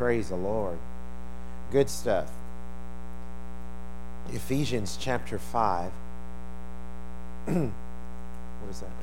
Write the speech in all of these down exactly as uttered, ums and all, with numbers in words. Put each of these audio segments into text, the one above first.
Praise the Lord. Good stuff. Ephesians chapter five. What is that?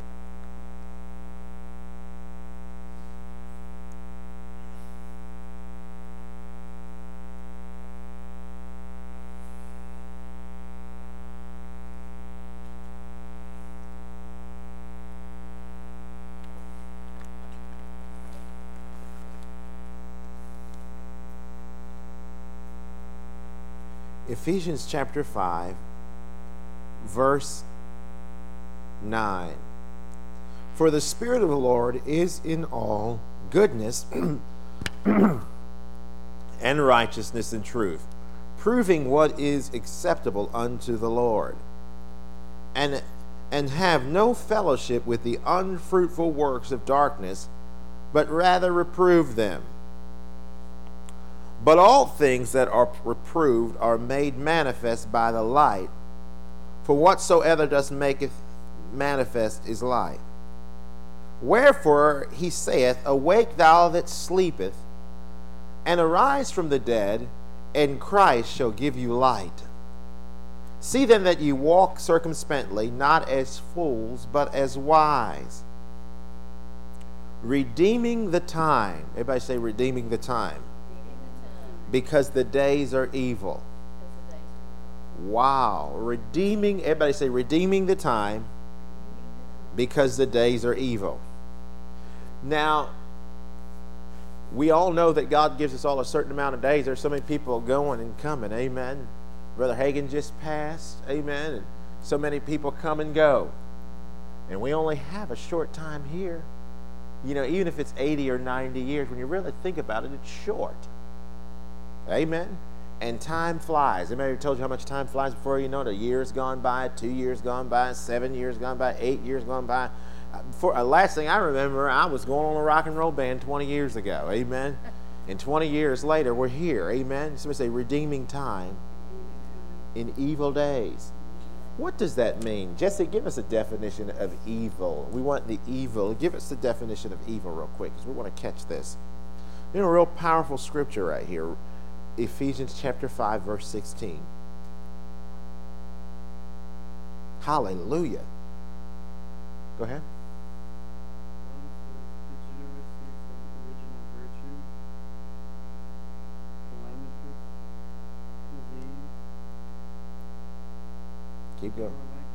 Ephesians chapter five, verse nine. For the Spirit of the Lord is in all goodness and righteousness and truth, proving what is acceptable unto the Lord, and and have no fellowship with the unfruitful works of darkness, but rather reprove them. But all things that are reproved are made manifest by the light, for whatsoever does maketh manifest is light. Wherefore he saith, Awake thou that sleepeth, and arise from the dead, and Christ shall give you light. See then that ye walk circumspectly, not as fools, but as wise, redeeming the time. Everybody say, redeeming the time. Because the days are evil. Wow. Redeeming, everybody say, redeeming the time because the days are evil. Now, we all know that God gives us all a certain amount of days. There's so many people going and coming. Amen. Brother Hagin just passed. Amen. And so many people come and go. And we only have a short time here. You know, even if it's eighty or ninety years, when you really think about it, it's short. Amen. And time flies. Anybody ever told you how much time flies before you know it? A year's gone by, two years gone by, seven years gone by, eight years gone by. For uh, last thing I remember, I was going on a rock and roll band twenty years ago. Amen. And twenty years later, we're here. Amen. Somebody say, redeeming time in evil days. What does that mean? Jesse, give us a definition of evil. We want the evil. Give us the definition of evil real quick, because we want to catch this. You know, a real powerful scripture right here. Ephesians chapter five, verse sixteen. Hallelujah. Go ahead. Keep going.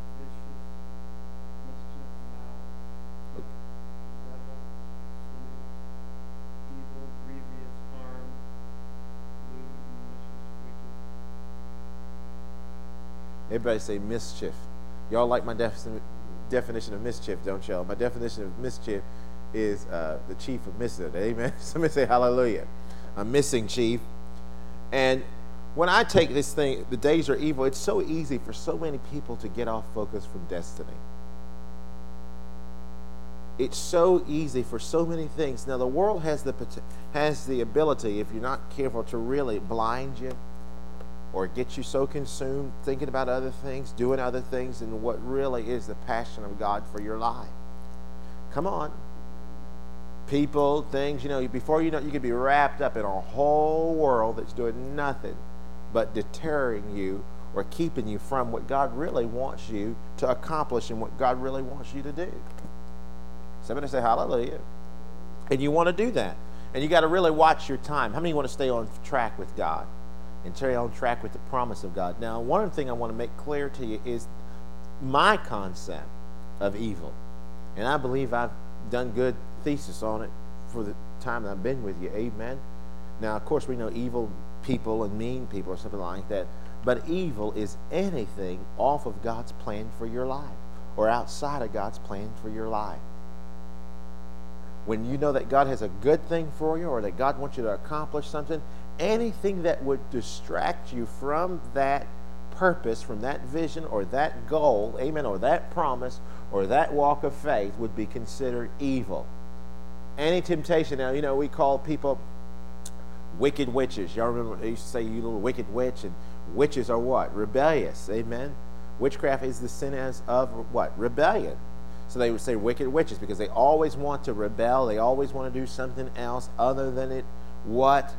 Everybody say mischief. Y'all like my def- definition of mischief, don't y'all? My definition of mischief is uh, the chief of missing. Amen. Somebody say hallelujah. I'm missing, chief. And when I take this thing, the days are evil, it's so easy for so many people to get off focus from destiny. It's so easy for so many things. Now, the world has the has the ability, if you're not careful, to really blind you or get you so consumed thinking about other things, doing other things, and what really is the passion of God for your life. Come on. People, things, you know, before you know it, you could be wrapped up in a whole world that's doing nothing but deterring you or keeping you from what God really wants you to accomplish and what God really wants you to do. Somebody say hallelujah. And you want to do that. And you got to really watch your time. How many want to stay on track with God and stay on track with the promise of God? Now, one thing I want to make clear to you is my concept of evil. And I believe I've done good thesis on it for the time that I've been with you. Amen. Now, of course, we know evil people and mean people or something like that. But evil is anything off of God's plan for your life or outside of God's plan for your life. When you know that God has a good thing for you or that God wants you to accomplish something, anything that would distract you from that purpose, from that vision or that goal, amen, or that promise or that walk of faith would be considered evil. Any temptation, now, you know, we call people wicked witches. Y'all remember they used to say, you little wicked witch, and witches are what? Rebellious, amen. Witchcraft is the sin as of what? Rebellion. So they would say wicked witches because they always want to rebel. They always want to do something else other than it what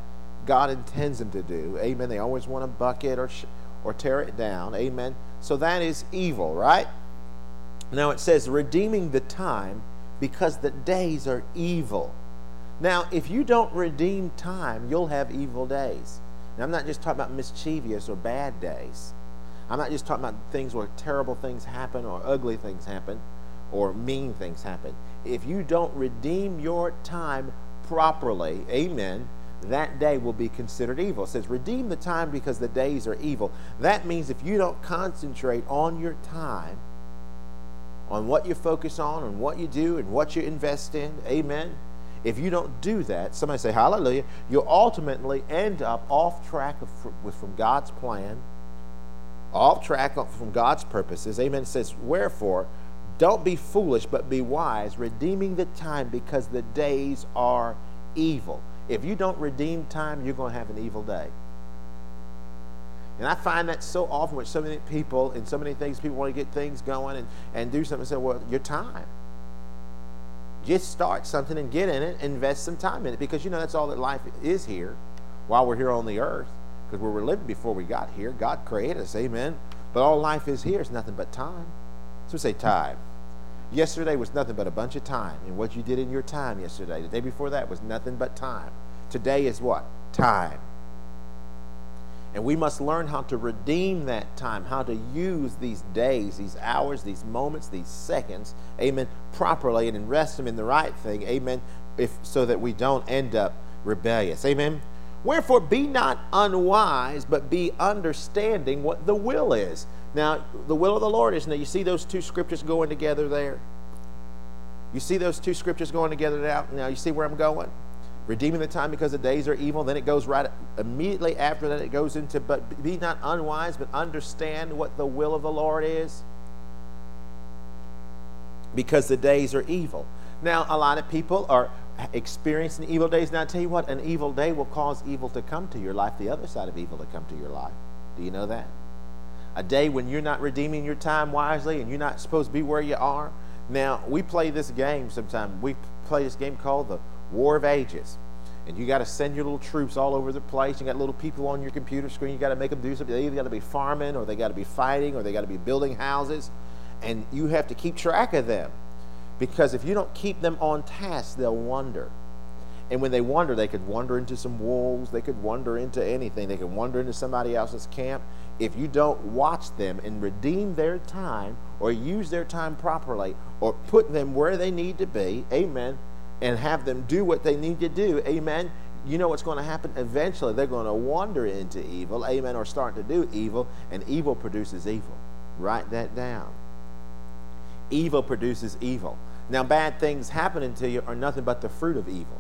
God intends them to do. Amen. They always want to buck it or, or tear it down. Amen. So that is evil, right? Now it says, redeeming the time because the days are evil. Now, if you don't redeem time, you'll have evil days. Now, I'm not just talking about mischievous or bad days. I'm not just talking about things where terrible things happen or ugly things happen or mean things happen. If you don't redeem your time properly, amen, that day will be considered evil. It says, redeem the time because the days are evil. That means if you don't concentrate on your time, on what you focus on, on what you do, and what you invest in, amen, if you don't do that, somebody say hallelujah, you'll ultimately end up off track of, from God's plan, off track from God's purposes. Amen. It says, wherefore, don't be foolish, but be wise, redeeming the time because the days are evil. If you don't redeem time, you're going to have an evil day. And I find that so often with so many people and so many things, people want to get things going and, and do something and say, well, your time. Just start something and get in it, invest some time in it, because you know that's all that life is here while we're here on the earth, because we were living before we got here. God created us, amen. But all life is here is nothing but time. So we say time. Yesterday was nothing but a bunch of time, and what you did in your time yesterday, the day before that was nothing but time. Today is what? Time. And we must learn how to redeem that time, how to use these days, these hours, these moments, these seconds, amen, properly and invest them in the right thing, amen, if, so that we don't end up rebellious, amen. Wherefore, be not unwise, but be understanding what the will is. Now, the will of the Lord is, now you see those two scriptures going together there? You see those two scriptures going together now? Now, you see where I'm going? Redeeming the time because the days are evil. Then it goes right immediately after that. It goes into, but be not unwise, but understand what the will of the Lord is, because the days are evil. Now, a lot of people are experiencing evil days. Now, I tell you what, an evil day will cause evil to come to your life, the other side of evil to come to your life. Do you know that? A day when you're not redeeming your time wisely and you're not supposed to be where you are. Now, we play this game sometimes. We play this game called the War of Ages, and you got to send your little troops all over the place. You got little people on your computer screen. You got to make them do something. They either got to be farming, or they got to be fighting, or they got to be building houses, and you have to keep track of them, because if you don't keep them on task, they'll wander. And when they wander, they could wander into some wolves. They could wander into anything. They could wander into somebody else's camp. If you don't watch them and redeem their time, or use their time properly, or put them where they need to be, amen, and have them do what they need to do, amen, you know what's going to happen? Eventually, they're going to wander into evil, amen, or start to do evil, and evil produces evil. Write that down. Evil produces evil. Now, bad things happening to you are nothing but the fruit of evil.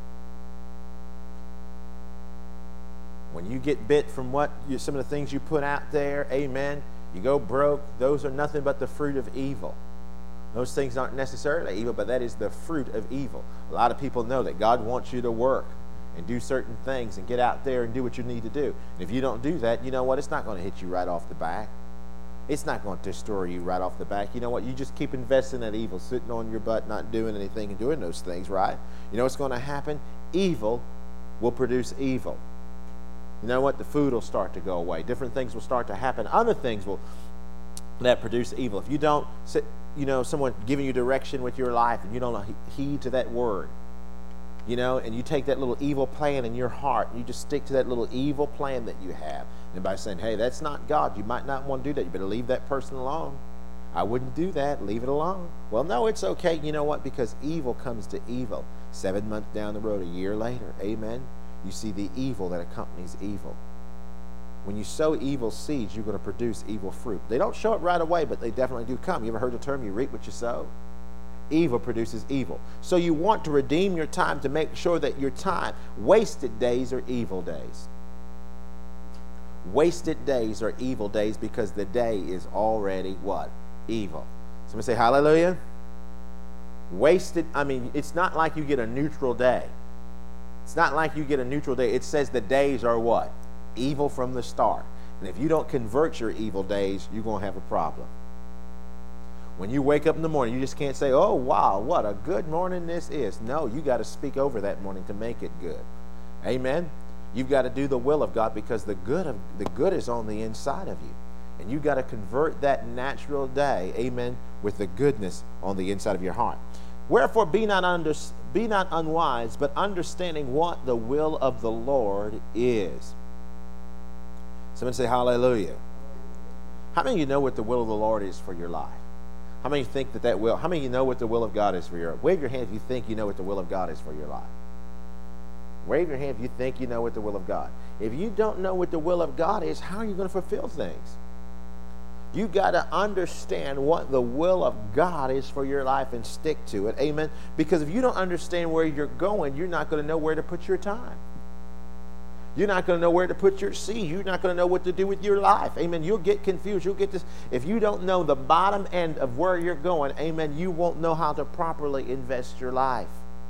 When you get bit from what you, some of the things you put out there, amen, you go broke, those are nothing but the fruit of evil. Those things aren't necessarily evil, but that is the fruit of evil. A lot of people know that God wants you to work and do certain things and get out there and do what you need to do. And if you don't do that, you know what? It's not going to hit you right off the back. It's not going to destroy you right off the back. You know what? You just keep investing in evil, sitting on your butt, not doing anything and doing those things, right? You know what's going to happen? Evil will produce evil. You know what? The food will start to go away. Different things will start to happen. Other things will that produce evil. If you don't sit, you know, someone giving you direction with your life and you don't heed to that word, you know, and you take that little evil plan in your heart, and you just stick to that little evil plan that you have. And by saying, hey, that's not God, you might not want to do that. You better leave that person alone. I wouldn't do that. Leave it alone. Well, no, it's okay. You know what? Because evil comes to evil. Seven months down the road, a year later, amen, you see the evil that accompanies evil. When you sow evil seeds, you're going to produce evil fruit. They don't show it right away, but they definitely do come. You ever heard the term, you reap what you sow? Evil produces evil. So you want to redeem your time to make sure that your time, wasted days are evil days. Wasted days are evil days because the day is already what? Evil. Somebody say hallelujah. Wasted, I mean, it's not like you get a neutral day. It's not like you get a neutral day. It says the days are what? Evil from the start. And if you don't convert your evil days, you're going to have a problem. When you wake up in the morning, you just can't say, oh, wow, what a good morning this is. No, you got to speak over that morning to make it good. Amen? You've got to do the will of God, because the good of the good is on the inside of you. And you've got to convert that natural day, amen, with the goodness on the inside of your heart. Wherefore be not under, be not unwise, but understanding what the will of the Lord is. Someone say hallelujah. How many of you know what the will of the Lord is for your life? How many think that that will? How many of you know what the will of God is for your life? Wave your hand if you think you know what the will of God is for your life. Wave your hand if you think you know what the will of God. If you don't know what the will of God is, how are you going to fulfill things? You got to understand what the will of God is for your life and stick to it. Amen. Because if you don't understand where you're going, you're not going to know where to put your time. You're not going to know where to put your seed. You're not going to know what to do with your life. Amen. You'll get confused. You'll get this. If you don't know the bottom end of where you're going, amen, you won't know how to properly invest your life.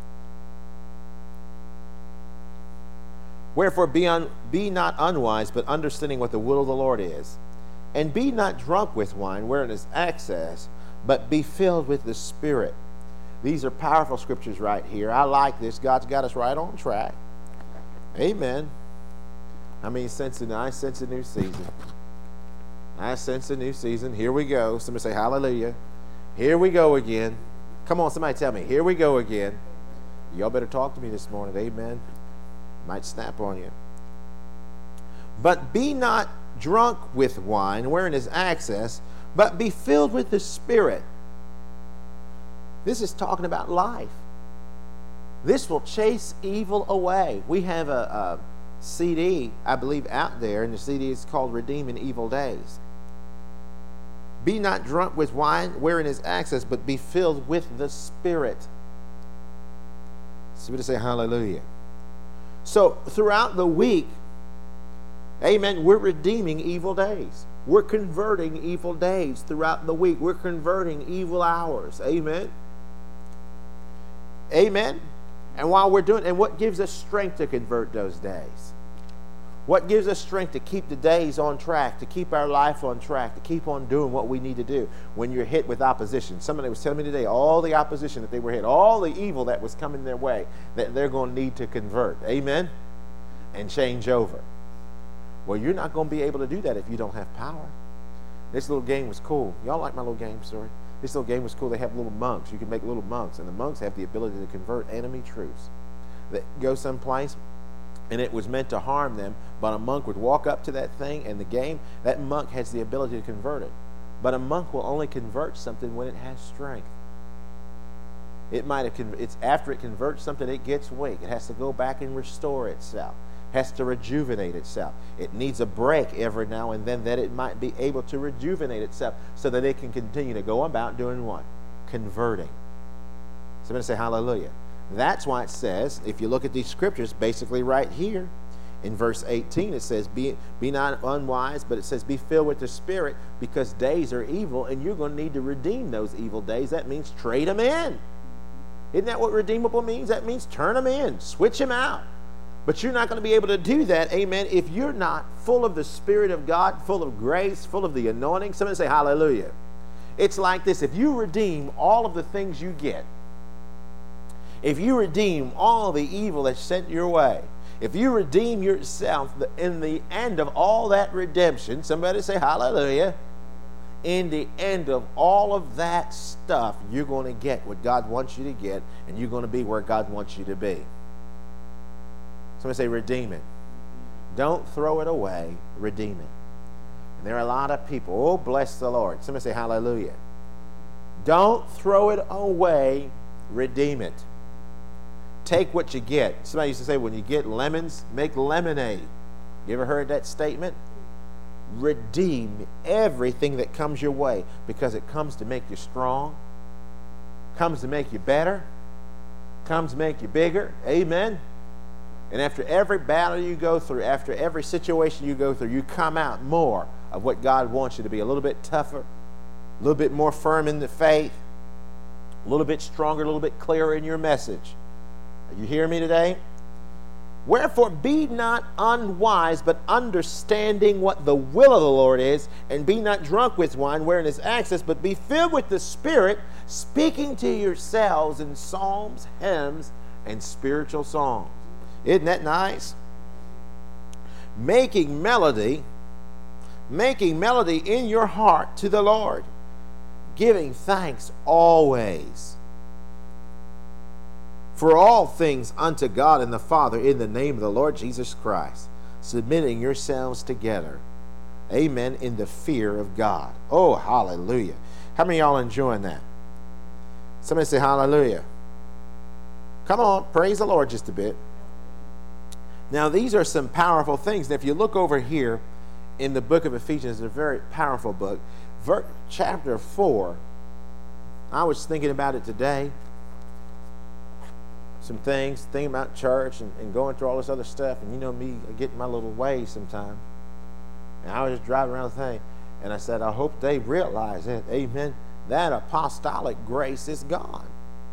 Wherefore be, un, be not unwise, but understanding what the will of the Lord is. And be not drunk with wine, wherein is excess, but be filled with the Spirit. These are powerful scriptures right here. I like this. God's got us right on track. Amen. I mean, sense a, I sense a new season. I sense a new season. Here we go. Somebody say hallelujah. Here we go again. Come on, somebody tell me. Here we go again. Y'all better talk to me this morning. Amen. Might snap on you. But be not drunk with wine, wherein is excess, but be filled with the Spirit. This is talking about life. This will chase evil away. We have a, a C D, I believe, out there, and the C D is called Redeeming Evil Days. Be not drunk with wine, wherein is excess, but be filled with the Spirit. Somebody say hallelujah. So throughout the week, amen, we're redeeming evil days. We're converting evil days throughout the week. We're converting evil hours. Amen. Amen. And while we're doing, and what gives us strength to convert those days? What gives us strength to keep the days on track, to keep our life on track, to keep on doing what we need to do when you're hit with opposition? Somebody was telling me today all the opposition that they were hit, all the evil that was coming their way, that they're going to need to convert. Amen? And change over. Well, you're not going to be able to do that if you don't have power. This little game was cool. Y'all like my little game story? This little game was cool. They have little monks. You can make little monks, and the monks have the ability to convert enemy troops that go someplace, and it was meant to harm them, but a monk would walk up to that thing, and the game, that monk has the ability to convert it. But a monk will only convert something when it has strength. It might have, it's after it converts something, it gets weak. It has to go back and restore itself. Has to rejuvenate itself. It needs a break every now and then that it might be able to rejuvenate itself so that it can continue to go about doing what? Converting. Somebody say hallelujah. That's why it says, if you look at these scriptures, basically right here in verse eighteen, it says, be, be not unwise, but it says, be filled with the Spirit, because days are evil, and you're going to need to redeem those evil days. That means trade them in. Isn't that what redeemable means? That means turn them in, switch them out. But you're not going to be able to do that, amen, if you're not full of the Spirit of God, full of grace, full of the anointing. Somebody say hallelujah. It's like this. If you redeem all of the things you get, if you redeem all the evil that's sent your way, if you redeem yourself in the end of all that redemption, somebody say hallelujah, in the end of all of that stuff, you're going to get what God wants you to get, and you're going to be where God wants you to be. Somebody say redeem it. Don't throw it away, redeem it. And there are a lot of people, oh bless the Lord. Somebody say hallelujah. Don't throw it away, redeem it. Take what you get. Somebody used to say, when you get lemons, make lemonade. You ever heard that statement? Redeem everything that comes your way, because it comes to make you strong, comes to make you better, comes to make you bigger. Amen. And after every battle you go through, after every situation you go through, you come out more of what God wants you to be. A little bit tougher, a little bit more firm in the faith, a little bit stronger, a little bit clearer in your message. Are you hearing me today? Wherefore be not unwise, but understanding what the will of the Lord is, and be not drunk with wine, wherein is excess, but be filled with the Spirit, speaking to yourselves in psalms, hymns, and spiritual songs. Isn't that nice? making melody, making melody in your heart to the Lord, giving thanks always for all things unto God and the Father in the name of the Lord Jesus Christ, submitting yourselves together, amen, in the fear of God. Oh, hallelujah. How many of y'all enjoying that? Somebody say hallelujah. Come on, praise the Lord just a bit. Now, these are some powerful things. Now, if you look over here in the book of Ephesians, it's a very powerful book. Ver- chapter four, I was thinking about it today. Some things, thinking about church and, and going through all this other stuff. And you know me, I get in my little way sometimes. And I was just driving around the thing. And I said, I hope they realize it. Amen. That apostolic grace is gone.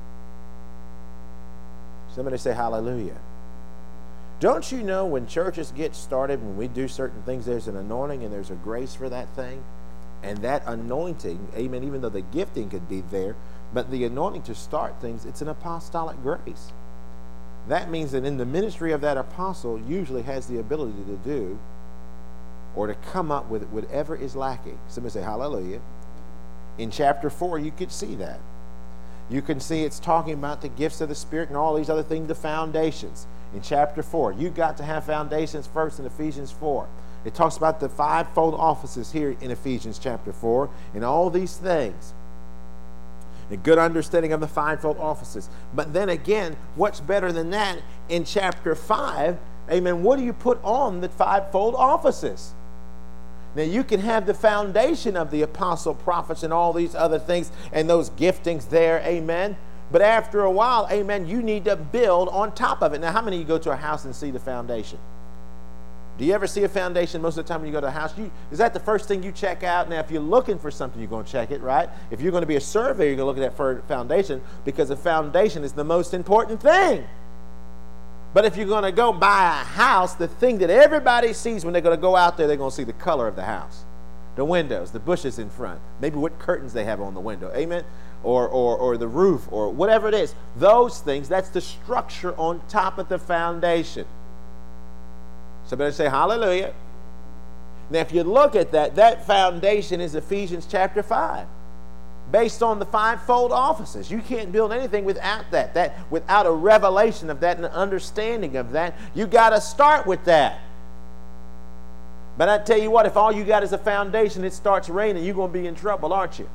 Somebody say hallelujah. Don't you know when churches get started, when we do certain things, there's an anointing and there's a grace for that thing? And that anointing, amen, even though the gifting could be there, but the anointing to start things, it's an apostolic grace. That means that in the ministry of that apostle usually has the ability to do or to come up with whatever is lacking. Somebody say hallelujah. In chapter four, you could see that. You can see it's talking about the gifts of the Spirit and all these other things, the foundations. In chapter four, you've got to have foundations first in Ephesians four. It talks about the fivefold offices here in Ephesians chapter four and all these things. A good understanding of the fivefold offices. But then again, what's better than that? In chapter five, amen, what do you put on the fivefold offices? Now, you can have the foundation of the apostle, prophets, and all these other things, and those giftings there, amen. But after a while, amen, you need to build on top of it. Now, how many of you go to a house and see the foundation? Do you ever see a foundation most of the time when you go to a house? You, is that the first thing you check out? Now, if you're looking for something, you're going to check it, right? If you're going to be a surveyor, you're going to look at that foundation because the foundation is the most important thing. But if you're going to go buy a house, the thing that everybody sees when they're going to go out there, they're going to see the color of the house, the windows, the bushes in front, maybe what curtains they have on the window, amen, or, or, or the roof or whatever it is. Those things, that's the structure on top of the foundation. Somebody say hallelujah. Now, if you look at that, that foundation is Ephesians chapter five. Based on the fivefold offices. You can't build anything without that. That without a revelation of that and an understanding of that. You got to start with that. But I tell you what, if all you got is a foundation, it starts raining, you're going to be in trouble, aren't you?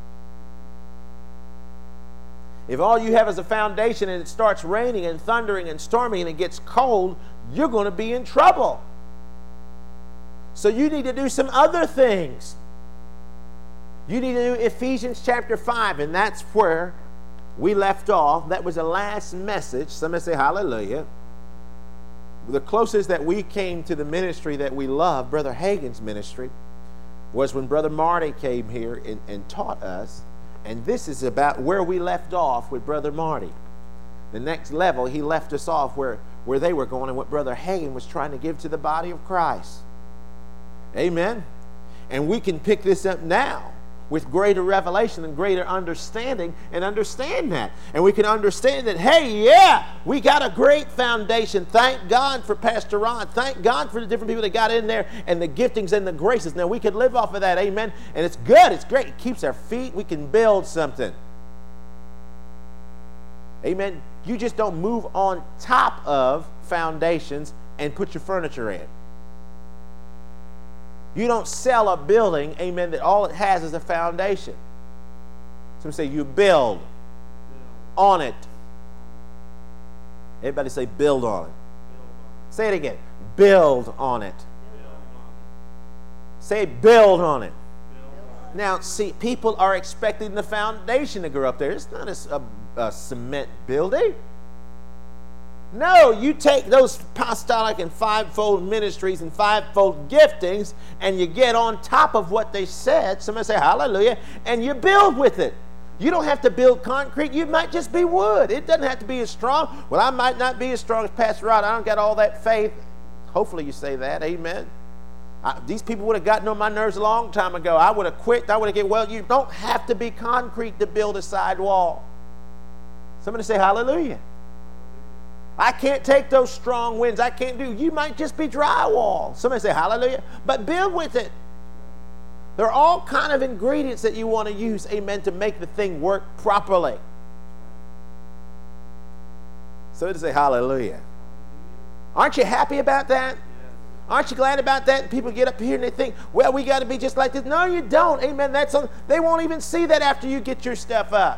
If all you have is a foundation and it starts raining and thundering and storming and it gets cold, you're going to be in trouble. So you need to do some other things. You need to do Ephesians chapter five, and that's where we left off. That was the last message. Somebody say hallelujah. The closest that we came to the ministry that we love, Brother Hagin's ministry, was when Brother Marty came here and, and taught us. And this is about where we left off with Brother Marty. The next level, he left us off where, where they were going and what Brother Hagin was trying to give to the body of Christ. Amen. And we can pick this up now with greater revelation and greater understanding and understand that. And we can understand that, hey, yeah, we got a great foundation. Thank God for Pastor Ron. Thank God for the different people that got in there and the giftings and the graces. Now, we can live off of that, amen. And it's good. It's great. It keeps our feet. We can build something. Amen. You just don't move on top of foundations and put your furniture in. You don't sell a building, amen, that all it has is a foundation. Somebody say, you build on it. Everybody say, build on it. Say it again. Build on it. Say, build on it. Now, see, people are expecting the foundation to grow up there. It's not a, a, a cement building. No, you take those apostolic and fivefold ministries and fivefold giftings and you get on top of what they said. Somebody say hallelujah. And you build with it. You don't have to build concrete. You might just be wood. It doesn't have to be as strong. Well, I might not be as strong as Pastor Rod. I don't got all that faith. Hopefully you say that. Amen. I, these people would have gotten on my nerves a long time ago. I would have quit. I would have get, well, you don't have to be concrete to build a side wall. Somebody say hallelujah. I can't take those strong winds. I can't do. You might just be drywall. Somebody say hallelujah. But build with it. There are all kind of ingredients that you want to use, amen, to make the thing work properly. So to say hallelujah. Aren't you happy about that? Aren't you glad about that? And people get up here and they think, well, we got to be just like this. No, you don't. Amen. That's on, they won't even see that after you get your stuff up.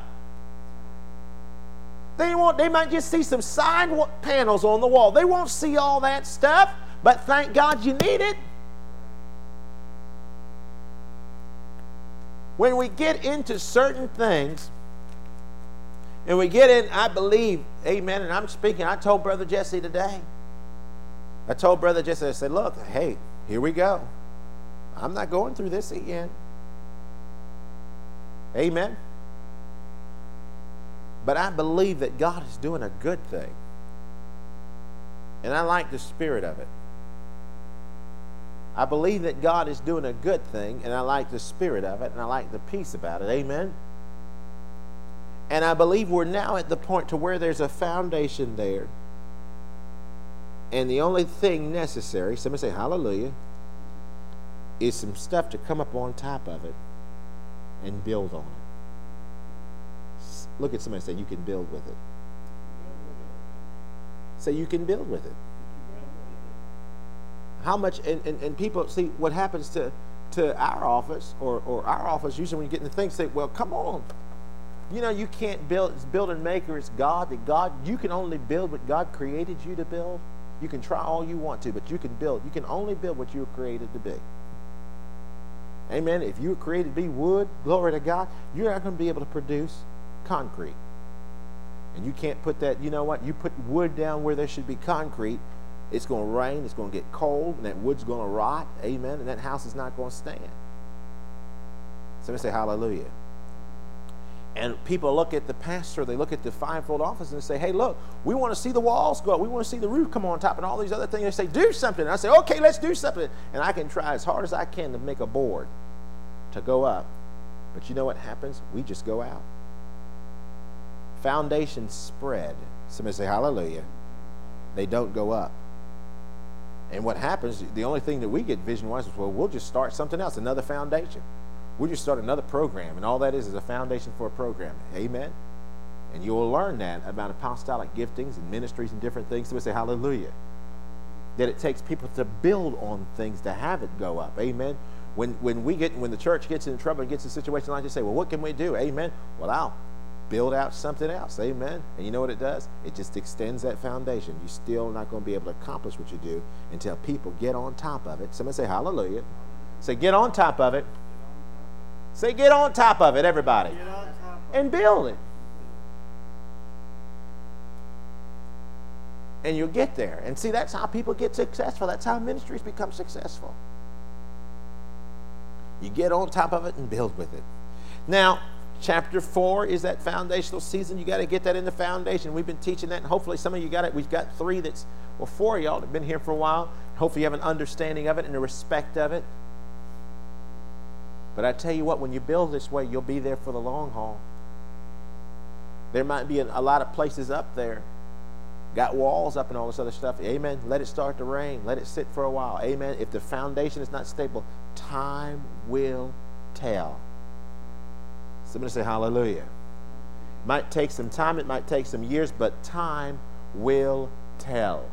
They won't. They might just see some side panels on the wall. They won't see all that stuff, but thank God you need it. When we get into certain things, and we get in, I believe, amen, and I'm speaking, I told Brother Jesse today, I told Brother Jesse, I said, look, hey, here we go. I'm not going through this again. Amen. But I believe that God is doing a good thing. And I like the spirit of it. I believe that God is doing a good thing, and I like the spirit of it, and I like the peace about it. Amen. And I believe we're now at the point to where there's a foundation there. And the only thing necessary, somebody say hallelujah, is some stuff to come up on top of it and build on it. Look at somebody and say, you can build with it. Say, you can build with it. How much, and, and, and people, see, what happens to, to our office, or, or our office, usually when you get into things, say, well, come on. You know, you can't build, it's build and maker, it's God, that God, you can only build what God created you to build. You can try all you want to, but you can build. You can only build what you were created to be. Amen. If you were created to be wood, glory to God, you're not going to be able to produce concrete. And you can't put that, you know what, you put wood down where there should be concrete, it's going to rain, it's going to get cold, and that wood's going to rot. Amen. And that house is not going to stand. Somebody say hallelujah. And people look at the pastor, they look at the fivefold office and they say, hey, look, we want to see the walls go up. We want to see the roof come on top and all these other things. They say, do something. And I say, okay, let's do something. And I can try as hard as I can to make a board to go up. But you know what happens? We just go out. Foundations spread. Somebody say hallelujah. They don't go up. And what happens, the only thing that we get vision-wise is, well, we'll just start something else, another foundation. We'll just start another program, and all that is is a foundation for a program. Amen? And you will learn that about apostolic giftings and ministries and different things. So we say hallelujah. That it takes people to build on things to have it go up. Amen? When, when, we get, when the church gets in trouble and gets in a situation like this, say, well, what can we do? Amen? Well, I'll build out something else. Amen? And you know what it does? It just extends that foundation. You're still not going to be able to accomplish what you do until people get on top of it. Somebody say hallelujah. Say, get on top of it. Say, get on top of it, everybody. Get on top of and build it. And you'll get there. And see, that's how people get successful. That's how ministries become successful. You get on top of it and build with it. Now, chapter four is that foundational season. You got to get that in the foundation. We've been teaching that, and hopefully some of you got it. We've got three that's, well, four of y'all have been here for a while. Hopefully you have an understanding of it and a respect of it. But I tell you what, when you build this way, you'll be there for the long haul. There might be a, a lot of places up there, got walls up and all this other stuff. Amen. Let it start to rain. Let it sit for a while. Amen. If the foundation is not stable, time will tell. Somebody say hallelujah. It might take some time. It might take some years, but time will tell.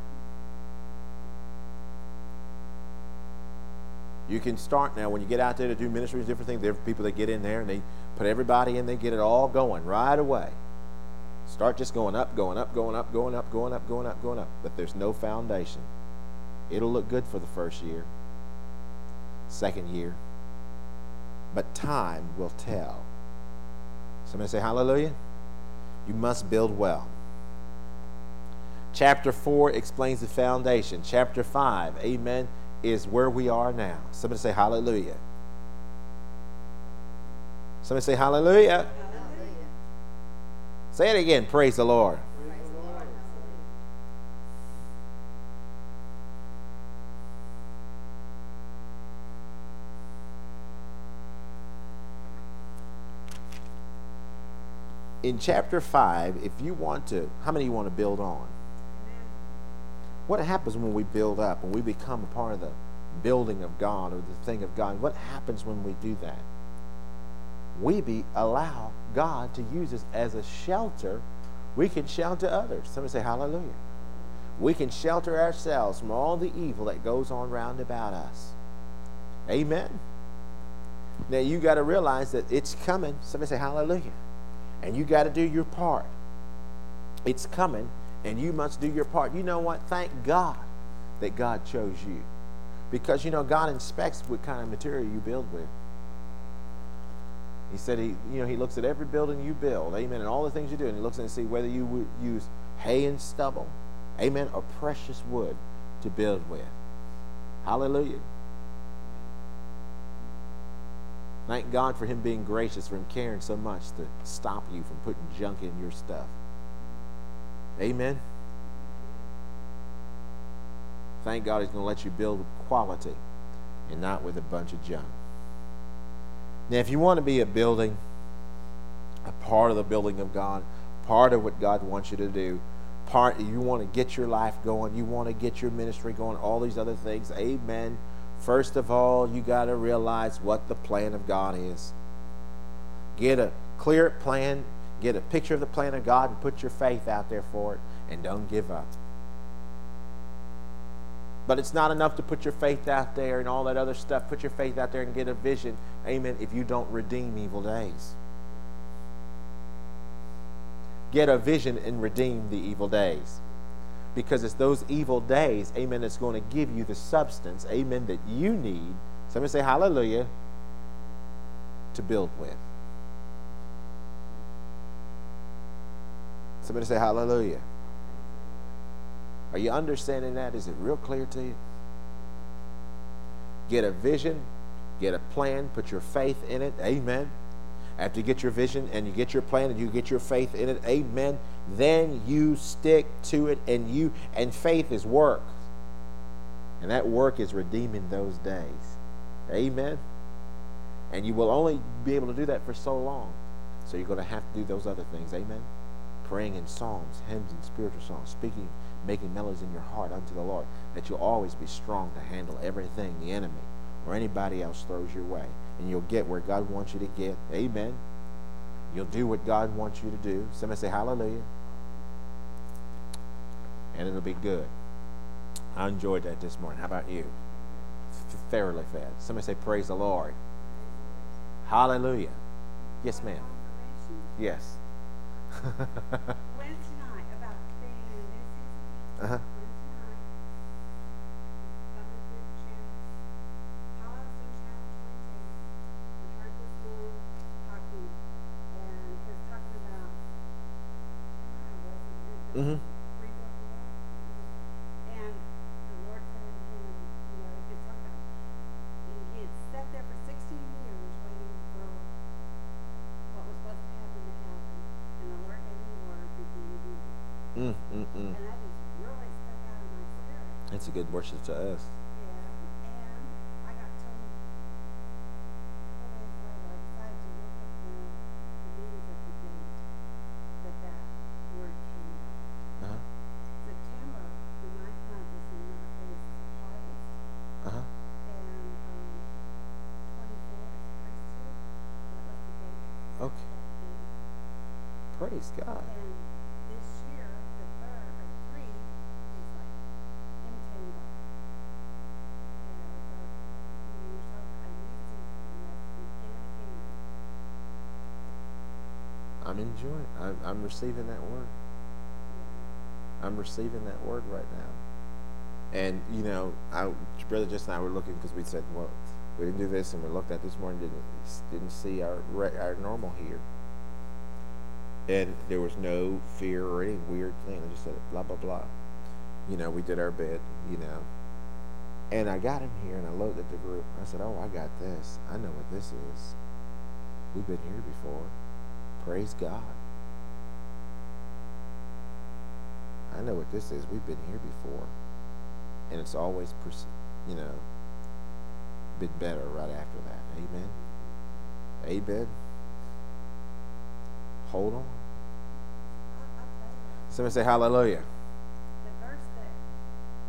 You can start now when you get out there to do ministries, different things. There are people that get in there and they put everybody in, they get it all going right away. Start just going up, going up, going up, going up, going up, going up, going up. But there's no foundation. It'll look good for the first year, second year, but time will tell. Somebody say hallelujah. You must build well. Chapter four explains the foundation. Chapter five, amen, is where we are now. Somebody say hallelujah. Somebody say hallelujah. Hallelujah. Say it again. Praise the Lord. Praise the Lord. In chapter five, if you want to, how many of you want to build on? What happens when we build up, when we become a part of the building of God or the thing of God? What happens when we do that? We be allow God to use us as a shelter. We can shelter others. Somebody say hallelujah. We can shelter ourselves from all the evil that goes on round about us. Amen. Now you got to realize that it's coming. Somebody say hallelujah. And you got to do your part. It's coming, and you must do your part. You know what? Thank God that God chose you. Because, you know, God inspects what kind of material you build with. He said, he, you know, he looks at every building you build, amen, and all the things you do, and he looks and see whether you would use hay and stubble, amen, or precious wood to build with. Hallelujah. Thank God for him being gracious, for him caring so much to stop you from putting junk in your stuff. Amen. Thank God he's going to let you build with quality and not with a bunch of junk. Now, if you want to be a building, a part of the building of God, part of what God wants you to do, part you want to get your life going, you want to get your ministry going, all these other things, amen. First of all, you got to realize what the plan of God is. Get a clear plan, get a picture of the plan of God, and put your faith out there for it, and don't give up. But it's not enough to put your faith out there and all that other stuff. Put your faith out there and get a vision, amen, if you don't redeem evil days. Get a vision and redeem the evil days. Because it's those evil days, amen, that's going to give you the substance, amen, that you need. Somebody say hallelujah, to build with. Somebody say hallelujah. Are you understanding that? Is it real clear to you? Get a vision, get a plan, put your faith in it, amen. After you get your vision and you get your plan and you get your faith in it, amen, then you stick to it, and you and faith is work. And that work is redeeming those days. Amen. And you will only be able to do that for so long. So you're going to have to do those other things. Amen. Praying in psalms, hymns, and spiritual songs, speaking, making melodies in your heart unto the Lord, that you'll always be strong to handle everything the enemy or anybody else throws your way. And you'll get where God wants you to get. Amen. You'll do what God wants you to do. Somebody say hallelujah. And it'll be good. I enjoyed that this morning. How about you? F- fairly fed. Somebody say praise the Lord. Hallelujah. Yes, ma'am. Yes. Wednesday night about being in a new season. Uh-huh. Wednesday night, coming through the channels, Holliston Channel twenty-two. We heard this man talking, and he was talking about, I wasn't it? Mm-hmm. Free will of the Lord. And the Lord said to him, you know, he was talking about, he, he had sat there for sixteen years waiting for what was supposed to happen to happen. And the Lord gave him the word, begin again. Mm, mm, mm. And that just really stuck out in my spirit. That's a good worship to us. Yeah. And I got told a couple days later, I decided to look up the, the meanings of the date that that word came out. Uh-huh. September, the ninth month, is in the, is harvest. Uh-huh. And um, twenty-four is priesthood. That was the date. Okay. That day. Praise God. And this year, the third, or three, is like imitating God. You know, so when you're so a new season, and that's begin again. I'm enjoying it. I'm, I'm receiving that word. Yeah. I'm receiving that word right now. And, you know, I, Brother Justin and I were looking because we said, well, we didn't do this, and we looked at this morning, didn't didn't see our re- our normal here. And there was no fear or any weird thing. I just said, blah, blah, blah. You know, we did our bit, you know. And I got him here, and I looked at the group. I said, oh, I got this. I know what this is. We've been here before. Praise God. I know what this is. We've been here before. And it's always, pers- you know, been better right after that. Amen. Amen. Hold on. I, I'll tell you, Somebody say hallelujah. the verse that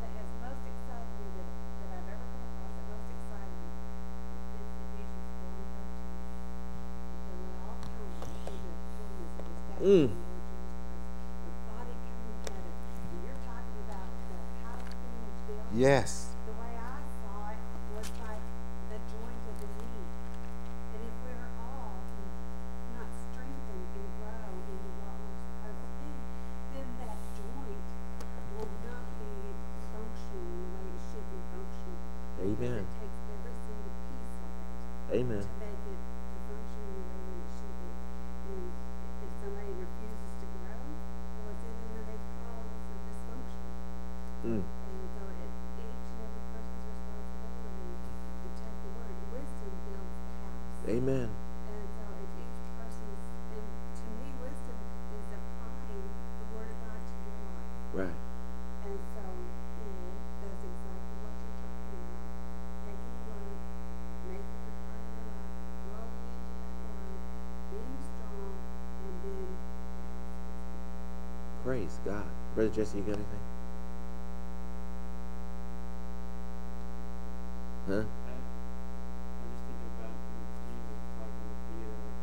Mm. The body coming together. And you're talking about the house being built. Yes. The way I saw it was like the joint of the knee. And if we're all not strengthened and grow in what we're supposed to be, then that joint will not be functioning the way it should be functioning. Amen. It takes every single piece of it Amen. to make it to function in the way that it should be. And if somebody refuses to grow, well, it's in there, they cause a dysfunction. Mm. And so it's each and every person's responsibility to take the word. Wisdom builds the house. Amen. And so it's each person's, and to me, wisdom is applying the word of God to your life. Right. And so, you know, that's exactly what you're talking about. Taking the word, making it part of your life, growing into that word, being strong, and then the house. Praise God. Brother Jesse, you got anything? Huh? I, I just think about when Jesus talking to Peter, and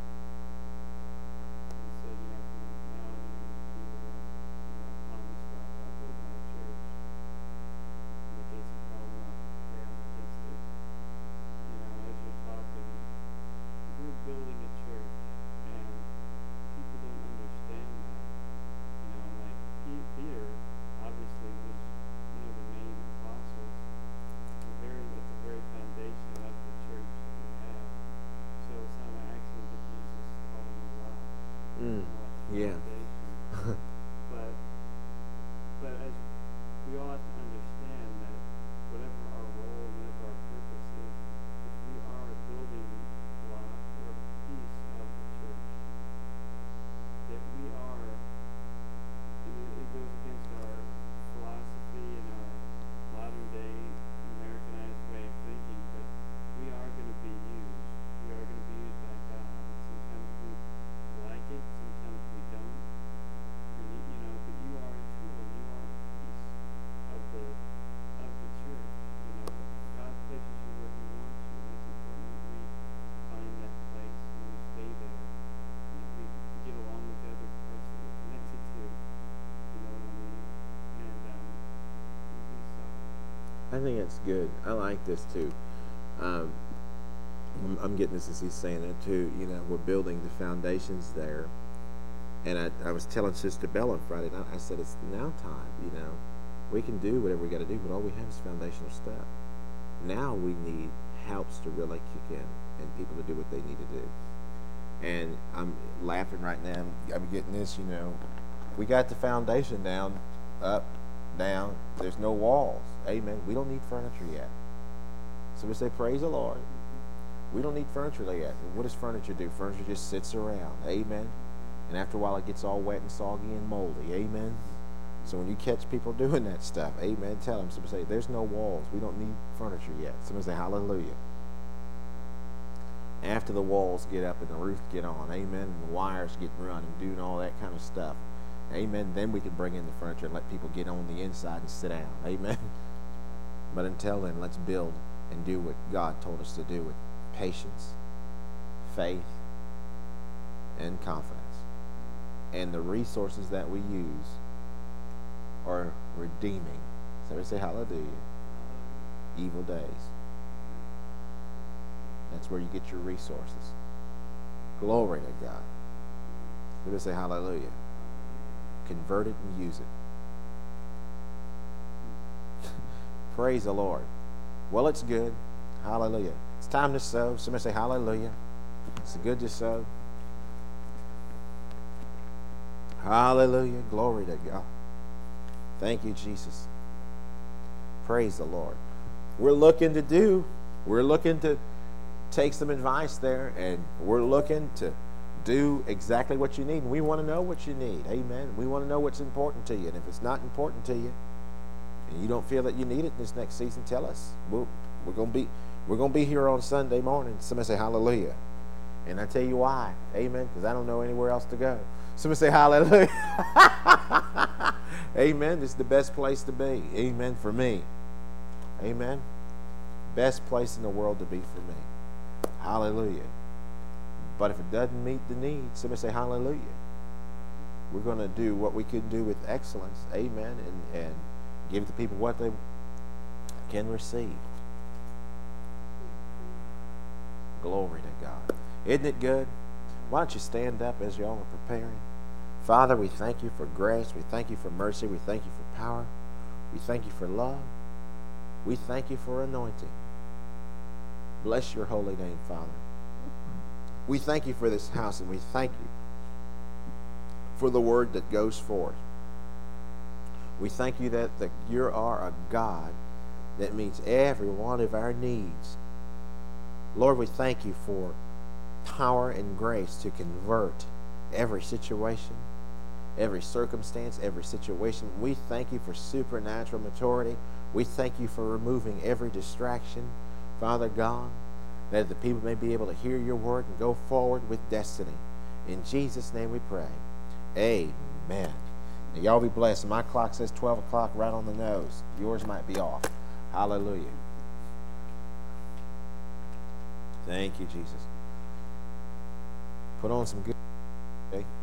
he said, you know, from now on you're going to be, uh, you know, on this rock I'll build my church, and the gates of hell will not prevail against it. You know, as you're talking, we're building a church, and people don't understand that. You know, like Pe- Peter obviously was one of the main apostles. The very, at the very foundation of the church that we have. So it's not an accident that Jesus taught him a lot. Mm. You know, like the Yeah. foundation. but, but as we all have to understand that whatever our role, whatever our purpose is, if we are a building block or a piece of the church, that we are, and it, it goes against our philosophy and our modern day Americanized way of thinking, but we are going to be used. We are going to be used by God. And sometimes we like it, sometimes we don't. And you, you know, but you are a tool. You are a piece of the of the church. You know, God places you where He wants you, and it's important that we find that place and we stay there, and that we get along with the other person we're connected to. You know what I mean? And um, and be solid. I think it's good. I like this too. Um, I'm, I'm getting this as he's saying it too. You know, we're building the foundations there. And I, I was telling Sister Bella Friday night, I said, it's now time. You know, we can do whatever we got to do, but all we have is foundational stuff. Now we need helps to really kick in and people to do what they need to do. And I'm laughing right now. I'm, I'm getting this, you know. We got the foundation down, up, down. There's no walls. Amen. We don't need furniture yet. So we say, praise the Lord. We don't need furniture yet. What does furniture do? Furniture just sits around. Amen. And after a while, it gets all wet and soggy and moldy. Amen. So when you catch people doing that stuff, amen, tell them. Somebody say, there's no walls. We don't need furniture yet. Somebody say, hallelujah. After the walls get up and the roof get on, amen, and the wires get run and doing all that kind of stuff, amen, then we can bring in the furniture and let people get on the inside and sit down. Amen. But until then, let's build and do what God told us to do with patience, faith, and confidence. And the resources that we use are redeeming. Somebody say hallelujah. Evil days. That's where you get your resources. Glory to God. Somebody say hallelujah. Convert it and use it. Praise the Lord. Well, it's good. Hallelujah. It's time to sow. Somebody say hallelujah. It's good to sow. Hallelujah. Glory to God. Thank you, Jesus. Praise the Lord. We're looking to do, we're looking to take some advice there, and we're looking to do exactly what you need. And we want to know what you need. Amen. We want to know what's important to you. And if it's not important to you, and you don't feel that you need it this next season, tell us. We'll, we're going to be we're going to be here on Sunday morning. Somebody say hallelujah. And I tell you why. Amen. Because I don't know anywhere else to go. Somebody say hallelujah. Amen. This is the best place to be. Amen. For me. Amen. Best place in the world to be for me. Hallelujah. But if it doesn't meet the need, somebody say hallelujah. We're going to do what we can do with excellence. Amen. And, and give the people what they can receive. Glory to God. Isn't it good? Why don't you stand up as y'all are preparing? Father, we thank you for grace. We thank you for mercy. We thank you for power. We thank you for love. We thank you for anointing. Bless your holy name, Father. We thank you for this house, and we thank you for the word that goes forth. We thank you that, that you are a God that meets every one of our needs. Lord, we thank you for power and grace to convert every situation, every circumstance, every situation. We thank you for supernatural maturity. We thank you for removing every distraction, Father God, that the people may be able to hear your word and go forward with destiny. In Jesus' name we pray. Amen. Now, y'all be blessed. My clock says twelve o'clock right on the nose. Yours might be off. Hallelujah. Thank you, Jesus. Put on some good. Okay.